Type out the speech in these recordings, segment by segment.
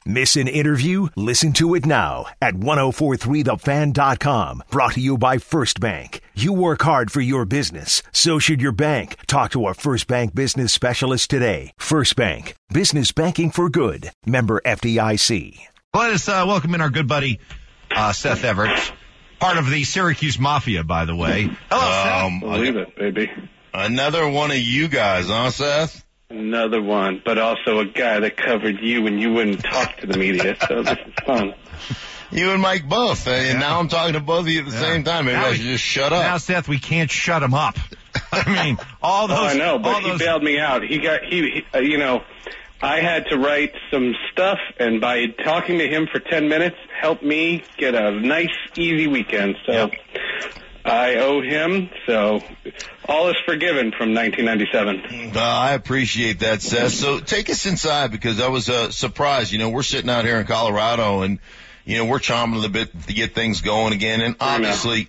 Miss an interview? Listen to it now at 1043thefan.com. Brought to you by First Bank. You work hard for your business. So should your bank. Talk to a First Bank business specialist today. First Bank. Business banking for good. Member FDIC. Let us welcome in our good buddy, Seth Everett. Part of the Syracuse Mafia, by the way. Hello, Seth. Believe it, baby. Another one of you guys, huh, Seth? Another one, but also a guy that covered you when you wouldn't talk to the media, so this is fun. You and Mike both, and now I'm talking to both of you at the same time. Maybe I should just shut up. Now, Seth, we can't shut him up. I mean, all those... Oh, I know, but he bailed me out. I had to write some stuff, and by talking to him for 10 minutes, helped me get a nice, easy weekend. So I owe him, so all is forgiven from 1997. I appreciate that, Seth. So take us inside, because I was surprised. We're sitting out here in Colorado, and, we're chomping a little bit to get things going again. And obviously,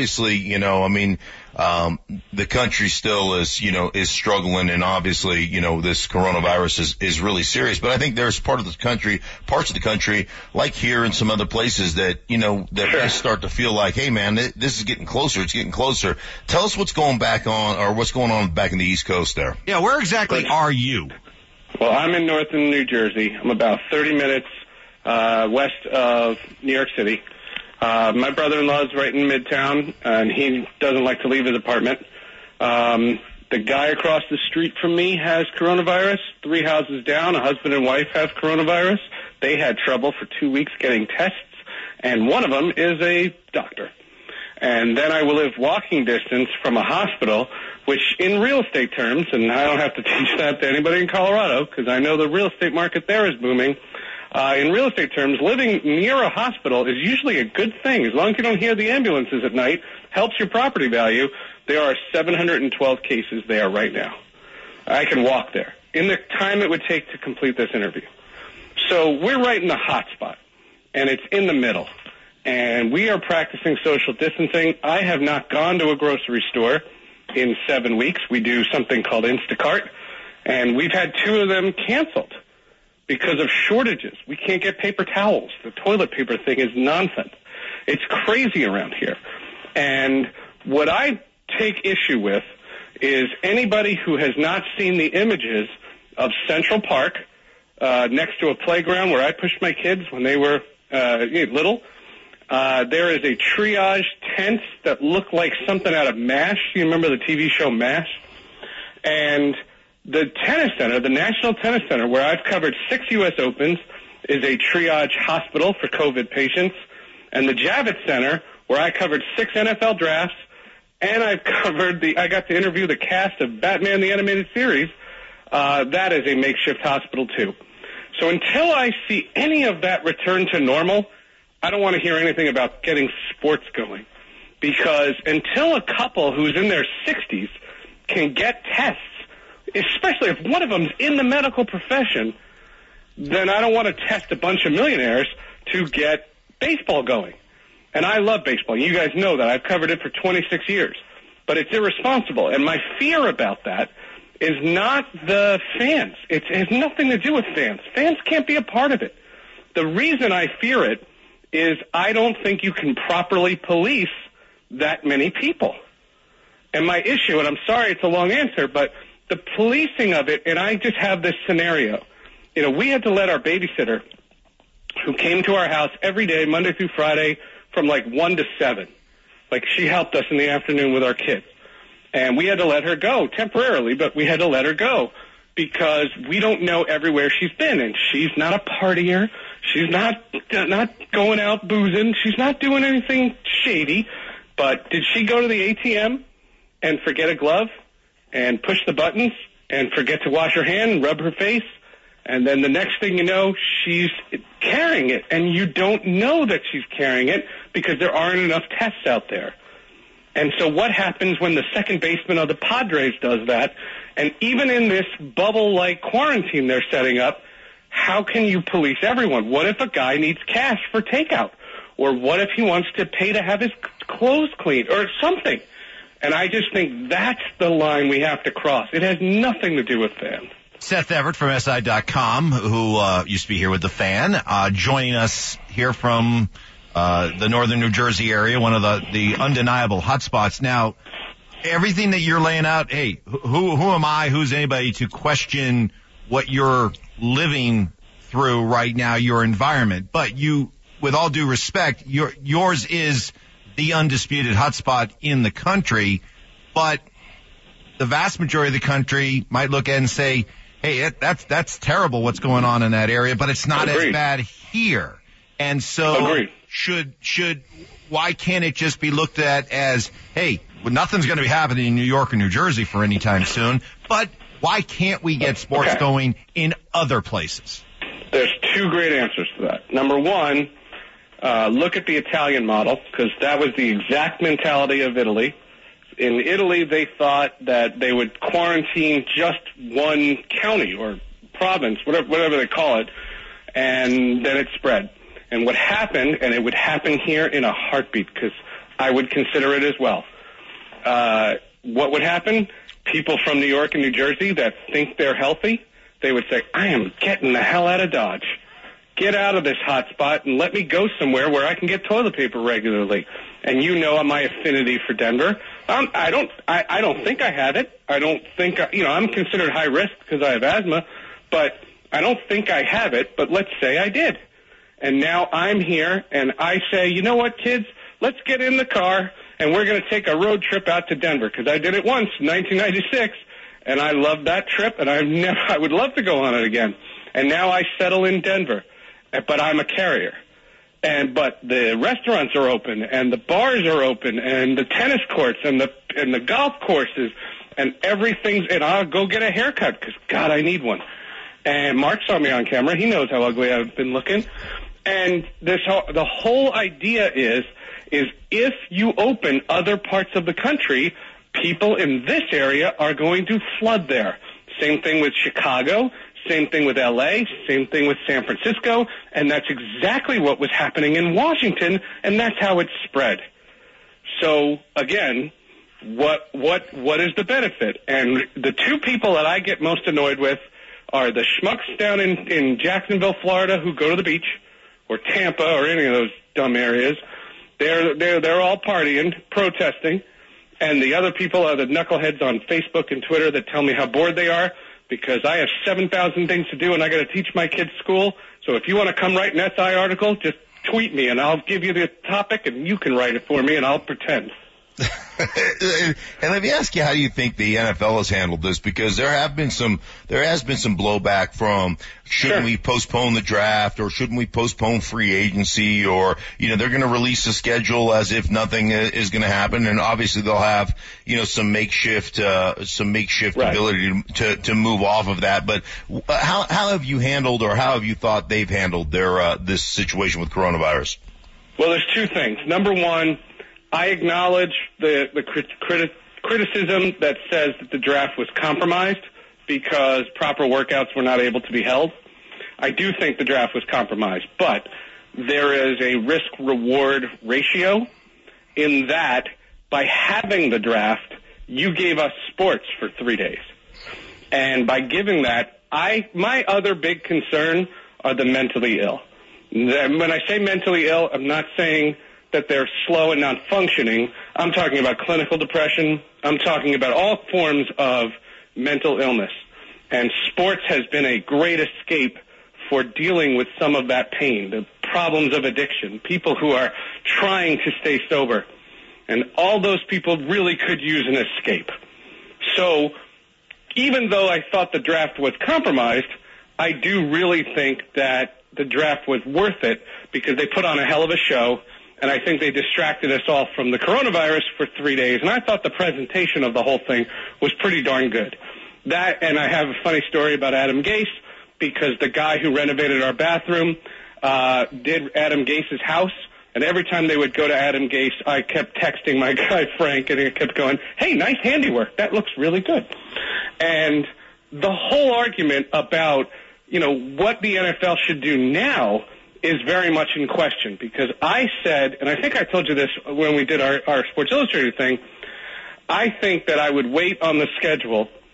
the country still is struggling, and obviously, this coronavirus is really serious. But I think there's parts of the country, like here and some other places that start to feel like, hey man, this is getting closer. It's getting closer. Tell us what's going back on, or what's going on back in the East Coast there. Yeah, where exactly are you? Well, I'm in northern New Jersey. I'm about 30 minutes west of New York City. My brother-in-law is right in Midtown, and he doesn't like to leave his apartment. The guy across the street from me has coronavirus. 3 houses down, a husband and wife have coronavirus. They had trouble for 2 weeks getting tests, and one of them is a doctor. And then I will live walking distance from a hospital, which in real estate terms, and I don't have to teach that to anybody in Colorado because I know the real estate market there is booming. In real estate terms, living near a hospital is usually a good thing. As long as you don't hear the ambulances at night, helps your property value. There are 712 cases there right now. I can walk there in the time it would take to complete this interview. So we're right in the hot spot, and it's in the middle. And we are practicing social distancing. I have not gone to a grocery store in 7 weeks. We do something called Instacart, and we've had 2 of them canceled because of shortages. We can't get paper towels. The toilet paper thing is nonsense. It's crazy around here. And what I take issue with is anybody who has not seen the images of Central Park next to a playground where I pushed my kids when they were little. There is a triage tent that looked like something out of MASH. You remember the TV show MASH? And the tennis center, the National Tennis Center, where I've covered 6 U.S. Opens, is a triage hospital for COVID patients. And the Javits Center, where I covered 6 NFL drafts, and I got to interview the cast of Batman the Animated Series, that is a makeshift hospital too. So until I see any of that return to normal, I don't want to hear anything about getting sports going. Because until a couple who's in their 60s can get tests, especially if one of them's in the medical profession, then I don't want to test a bunch of millionaires to get baseball going. And I love baseball. You guys know that. I've covered it for 26 years. But it's irresponsible. And my fear about that is not the fans. It has nothing to do with fans. Fans can't be a part of it. The reason I fear it is I don't think you can properly police that many people. And my issue, and I'm sorry it's a long answer, but the policing of it, and I just have this scenario. We had to let our babysitter, who came to our house every day, Monday through Friday, from like 1 to 7. Like, she helped us in the afternoon with our kids. And we had to let her go temporarily, but we had to let her go because we don't know everywhere she's been. And she's not a partier. She's not going out boozing. She's not doing anything shady. But did she go to the ATM and forget a glove and push the buttons and forget to wash her hand and rub her face? And then the next thing you know, she's carrying it. And you don't know that she's carrying it because there aren't enough tests out there. And so what happens when the second baseman of the Padres does that? And even in this bubble-like quarantine they're setting up, how can you police everyone? What if a guy needs cash for takeout? Or what if he wants to pay to have his clothes cleaned or something? And I just think that's the line we have to cross. It has nothing to do with fans. Seth Everett from SI.com, who used to be here with the Fan, joining us here from the northern New Jersey area, one of the undeniable hotspots. Now, everything that you're laying out, hey, who am I, who's anybody to question what you're living through right now, your environment? But you, with all due respect, yours is the undisputed hotspot in the country, but the vast majority of the country might look at it and say, hey, that's terrible what's going on in that area, but it's not as bad here. And so why can't it just be looked at as, hey, well, nothing's going to be happening in New York or New Jersey for any time soon, but why can't we get sports going in other places? There's two great answers to that. Number one, look at the Italian model, because that was the exact mentality of Italy. In Italy, they thought that they would quarantine just one county or province, whatever they call it, and then it spread. And what happened, and it would happen here in a heartbeat, because I would consider it as well. What would happen? People from New York and New Jersey that think they're healthy, they would say, I am getting the hell out of Dodge. Get out of this hot spot and let me go somewhere where I can get toilet paper regularly. And you know my affinity for Denver. I don't think I have it. I don't think, I'm considered high risk because I have asthma, but I don't think I have it, but let's say I did. And now I'm here and I say, you know what, kids, let's get in the car and we're going to take a road trip out to Denver, because I did it once in 1996 and I loved that trip and I would love to go on it again. And now I settle in Denver, but I'm a carrier. But the restaurants are open and the bars are open and the tennis courts and the golf courses and everything's, and I'll go get a haircut because God, I need one. And Mark saw me on camera. He knows how ugly I've been looking. And the whole idea is if you open other parts of the country, people in this area are going to flood there. Same thing with Chicago. Same thing with L.A., same thing with San Francisco, and that's exactly what was happening in Washington, and that's how it spread. So, again, what is the benefit? And the two people that I get most annoyed with are the schmucks down in Jacksonville, Florida, who go to the beach, or Tampa, or any of those dumb areas. They're all partying, protesting, and the other people are the knuckleheads on Facebook and Twitter that tell me how bored they are, because I have 7,000 things to do and I got to teach my kids school. So if you want to come write an SI article, just tweet me and I'll give you the topic and you can write it for me and I'll pretend. And let me ask you, how do you think the NFL has handled this? Because there has been some blowback from, shouldn't we postpone the draft, or shouldn't we postpone free agency, or, they're going to release a schedule as if nothing is going to happen. And obviously they'll have, some makeshift ability to move off of that. But how have you handled, or how have you thought they've handled their, this situation with coronavirus? Well, there's two things. Number one, I acknowledge the criticism that says that the draft was compromised because proper workouts were not able to be held. I do think the draft was compromised, but there is a risk-reward ratio in that by having the draft, you gave us sports for 3 days. And by giving that, my other big concern are the mentally ill. When I say mentally ill, I'm not saying that they're slow and not functioning. I'm talking about clinical depression. I'm talking about all forms of mental illness. And sports has been a great escape for dealing with some of that pain, the problems of addiction, people who are trying to stay sober. And all those people really could use an escape. So even though I thought the draft was compromised, I do really think that the draft was worth it because they put on a hell of a show. And I think they distracted us all from the coronavirus for 3 days. And I thought the presentation of the whole thing was pretty darn good. That, and I have a funny story about Adam Gase, because the guy who renovated our bathroom did Adam Gase's house. And every time they would go to Adam Gase, I kept texting my guy Frank, and he kept going, hey, nice handiwork. That looks really good. And the whole argument about, what the NFL should do now is very much in question, because I said, and I think I told you this when we did our Sports Illustrated thing, I think that I would wait on the schedule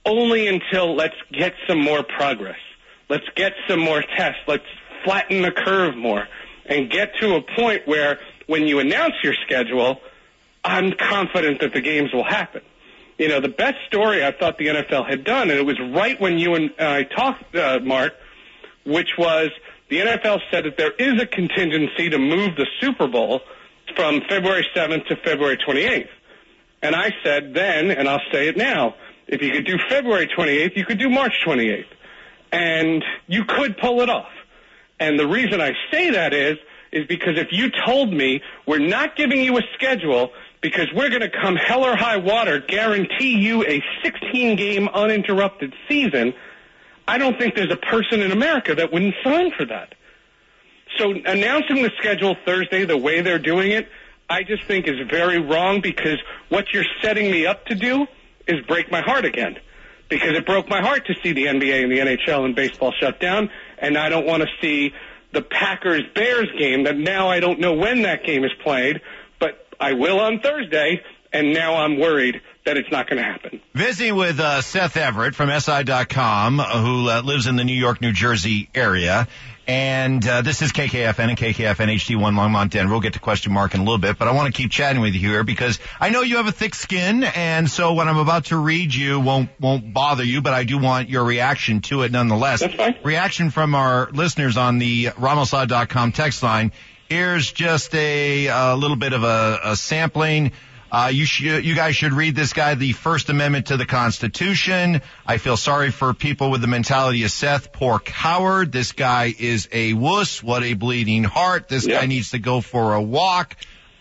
only until let's get some more progress. Let's get some more tests. Let's flatten the curve more and get to a point where when you announce your schedule, I'm confident that the games will happen. You know, the best story I thought the NFL had done, and it was right when you and I talked, Mark, which was the NFL said that there is a contingency to move the Super Bowl from February 7th to February 28th. And I said then, and I'll say it now, if you could do February 28th, you could do March 28th. And you could pull it off. And the reason I say that is because if you told me we're not giving you a schedule because we're going to come hell or high water, guarantee you a 16-game uninterrupted season, I don't think there's a person in America that wouldn't sign for that. So announcing the schedule Thursday the way they're doing it, I just think is very wrong because what you're setting me up to do is break my heart again. Because it broke my heart to see the NBA and the NHL and baseball shut down, and I don't want to see the Packers-Bears game that now I don't know when that game is played, but I will on Thursday, and now I'm worried that it's not going to happen. Visiting with Seth Everett from SI.com, who lives in the New York, New Jersey area. And this is KKFN and KKFN HD1 Longmont, Denver. We'll get to question mark in a little bit, but I want to keep chatting with you here because I know you have a thick skin, and so what I'm about to read you won't bother you, but I do want your reaction to it nonetheless. That's fine. Reaction from our listeners on the Ramosad.com text line. Here's just a little bit of a sampling. You guys should read this guy, the First Amendment to the Constitution. I feel sorry for people with the mentality of Seth. Poor coward. This guy is a wuss. What a bleeding heart. This guy needs to go for a walk.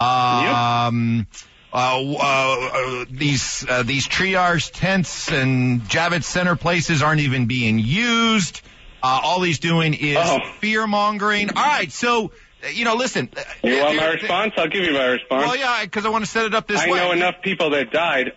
These triage tents and Javits Center places aren't even being used. All he's doing is fear-mongering. All right, so... You know, listen. You want my response? I'll give you my response. Well, yeah, because I want to set it up this way. I know enough people that died.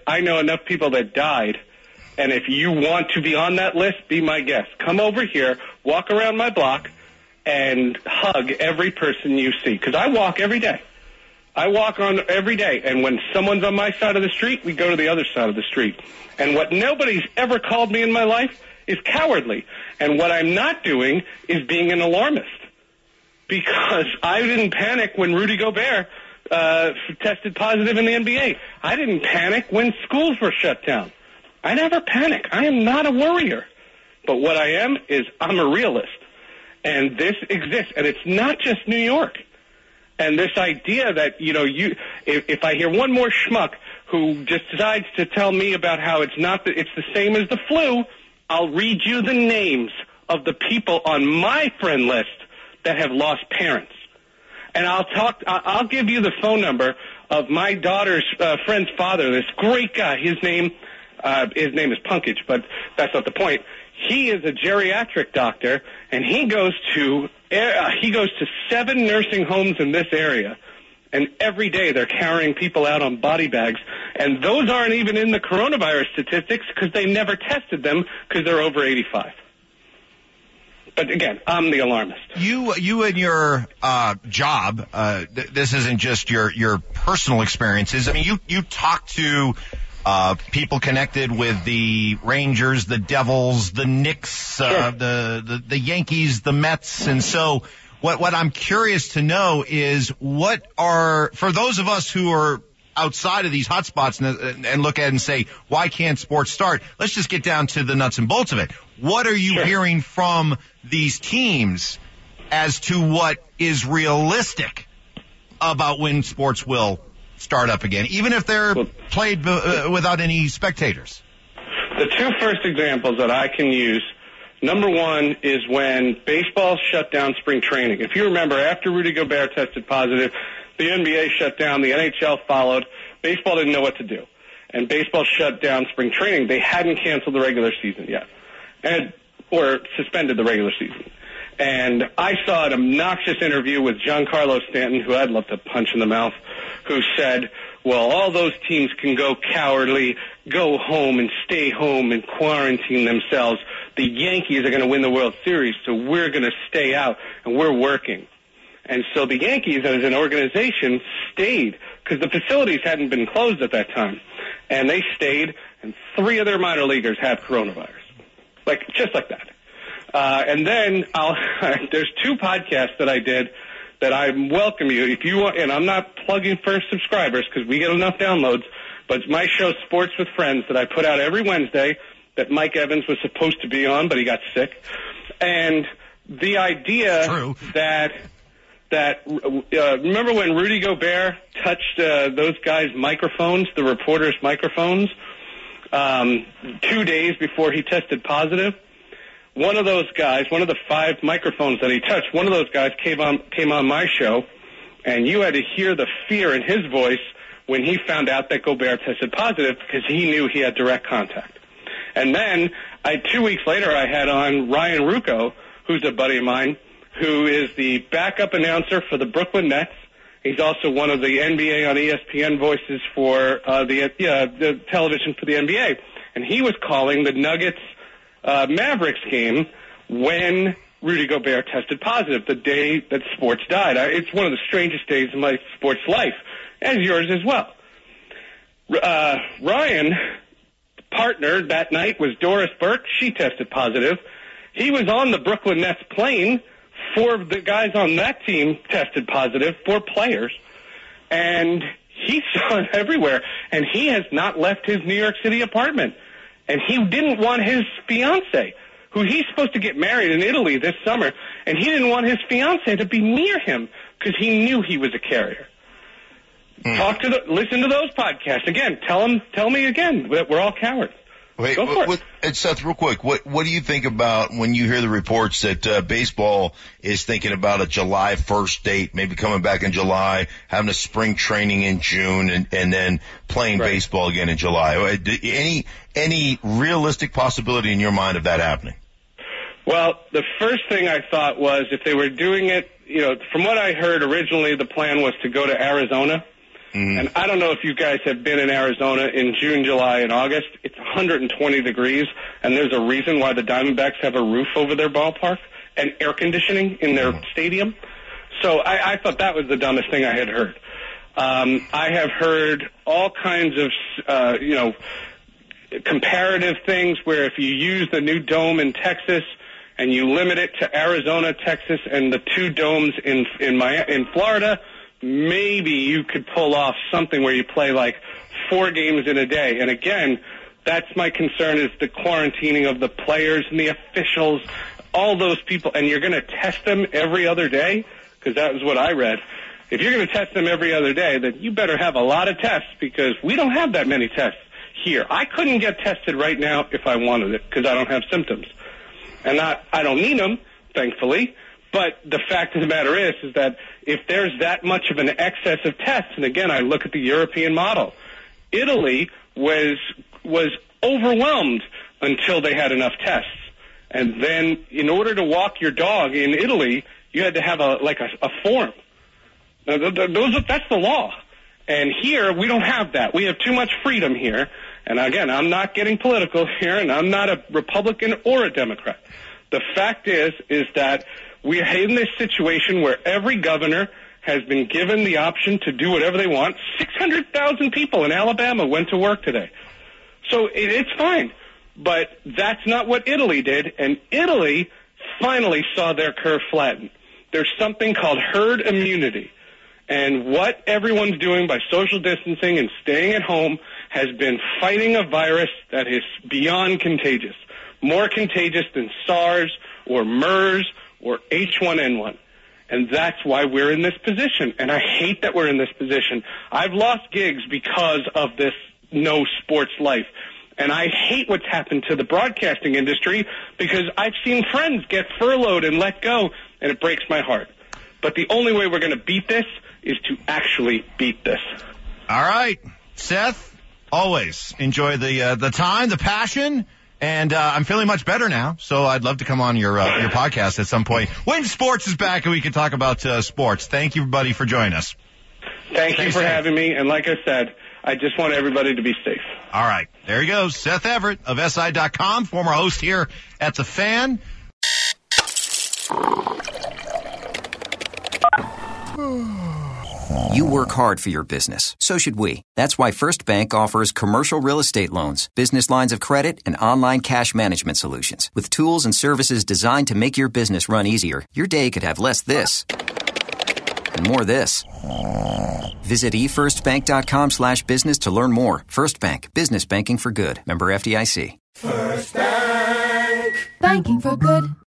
And if you want to be on that list, be my guest. Come over here, walk around my block, and hug every person you see. Because I walk every day. I walk on every day. And when someone's on my side of the street, we go to the other side of the street. And what nobody's ever called me in my life is cowardly. And what I'm not doing is being an alarmist. Because I didn't panic when Rudy Gobert tested positive in the NBA. I didn't panic when schools were shut down. I never panic. I am not a worrier. But what I am is I'm a realist. And this exists. And it's not just New York. And this idea that, you know, if I hear one more schmuck who just decides to tell me about how it's the same as the flu, I'll read you the names of the people on my friend list that have lost parents. And I'll give you the phone number of my daughter's friend's father, this great guy. His name is Punkage, but that's not the point. He is a geriatric doctor, and he goes to 7 nursing homes in this area. And every day they're carrying people out on body bags. And those aren't even in the coronavirus statistics because they never tested them because they're over 85. But again, I'm the alarmist. You and your job, this isn't just your personal experiences. I mean, you talk to people connected with the Rangers, the Devils, the Knicks, the Yankees, the Mets, and so what I'm curious to know is what are, for those of us who are outside of these hotspots and look at it and say, why can't sports start? Let's just get down to the nuts and bolts of it. What are you hearing from these teams as to what is realistic about when sports will start up again, even if they're played without any spectators? The two first examples that I can use, number one is when baseball shut down spring training. If you remember, after Rudy Gobert tested positive, the NBA shut down, the NHL followed. Baseball didn't know what to do. And baseball shut down spring training. They hadn't canceled the regular season yet, or suspended the regular season. And I saw an obnoxious interview with Giancarlo Stanton, who I'd love to punch in the mouth, who said, well, all those teams can go cowardly, go home and stay home and quarantine themselves. The Yankees are going to win the World Series, so we're going to stay out, and we're working. And so the Yankees, as an organization, stayed because the facilities hadn't been closed at that time. And they stayed, and 3 of their minor leaguers have coronavirus. Just like that. And then there's 2 podcasts that I did that I welcome you. If you want, and I'm not plugging for subscribers because we get enough downloads, but it's my show, Sports with Friends, that I put out every Wednesday that Mike Evans was supposed to be on, but he got sick. And the idea that remember when Rudy Gobert touched those guys' microphones, the reporters' microphones, 2 days before he tested positive? One of those guys, one of the 5 microphones that he touched, one of those guys came on my show, and you had to hear the fear in his voice when he found out that Gobert tested positive because he knew he had direct contact. And then 2 weeks later, I had on Ryan Ruocco, who's a buddy of mine, who is the backup announcer for the Brooklyn Nets. He's also one of the NBA on ESPN voices for the television for the NBA. And he was calling the Nuggets Mavericks game when Rudy Gobert tested positive, the day that sports died. It's one of the strangest days in my sports life, as yours as well. Ryan, partner that night was Doris Burke. She tested positive. He was on the Brooklyn Nets plane. 4 of the guys on that team tested positive, 4 players. And he saw it everywhere. And he has not left his New York City apartment. And he didn't want his fiancée, who he's supposed to get married in Italy this summer, and he didn't want his fiancée to be near him because he knew he was a carrier. Listen to those podcasts. Again, tell me again that we're all cowards. Wait, Seth, real quick, what do you think about when you hear the reports that baseball is thinking about a July 1st date, maybe coming back in July, having a spring training in June, and then playing baseball again in July? Any realistic possibility in your mind of that happening? Well, the first thing I thought was if they were doing it, from what I heard originally, the plan was to go to Arizona. Mm-hmm. And I don't know if you guys have been in Arizona in June, July, and August. It's 120 degrees, and there's a reason why the Diamondbacks have a roof over their ballpark and air conditioning in their stadium. So I thought that was the dumbest thing I had heard. I have heard all kinds of, comparative things where if you use the new dome in Texas and you limit it to Arizona, Texas, and the 2 domes in Florida, maybe you could pull off something where you play 4 games in a day. And again, that's my concern, is the quarantining of the players and the officials, all those people. And you're going to test them every other day, because that was what I read. If you're going to test them every other day, then you better have a lot of tests, because we don't have that many tests here. I couldn't get tested right now if I wanted it, because I don't have symptoms. And I don't need them, thankfully. But the fact of the matter is that if there's that much of an excess of tests, and again, I look at the European model, Italy was overwhelmed until they had enough tests. And then in order to walk your dog in Italy, you had to have a form. Now, that's the law. And here, we don't have that. We have too much freedom here. And again, I'm not getting political here, and I'm not a Republican or a Democrat. The fact is that we're in this situation where every governor has been given the option to do whatever they want. 600,000 people in Alabama went to work today. So it's fine. But that's not what Italy did, and Italy finally saw their curve flatten. There's something called herd immunity. And what everyone's doing by social distancing and staying at home has been fighting a virus that is beyond contagious, more contagious than SARS or MERS or H1N1. And that's why we're in this position. And I hate that we're in this position. I've lost gigs because of this no sports life. And I hate what's happened to the broadcasting industry because I've seen friends get furloughed and let go, and it breaks my heart. But the only way we're going to beat this is to actually beat this. All right. Seth, always enjoy the time, the passion. And I'm feeling much better now, so I'd love to come on your podcast at some point when sports is back and we can talk about sports. Thank you, everybody, for joining us. Thank you for having me. And like I said, I just want everybody to be safe. All right. There he goes. Seth Everett of SI.com, former host here at The Fan. You work hard for your business. So should we. That's why First Bank offers commercial real estate loans, business lines of credit, and online cash management solutions. With tools and services designed to make your business run easier, your day could have less this and more this. Visit efirstbank.com/business to learn more. First Bank. Business banking for good. Member FDIC. First Bank. Banking for good.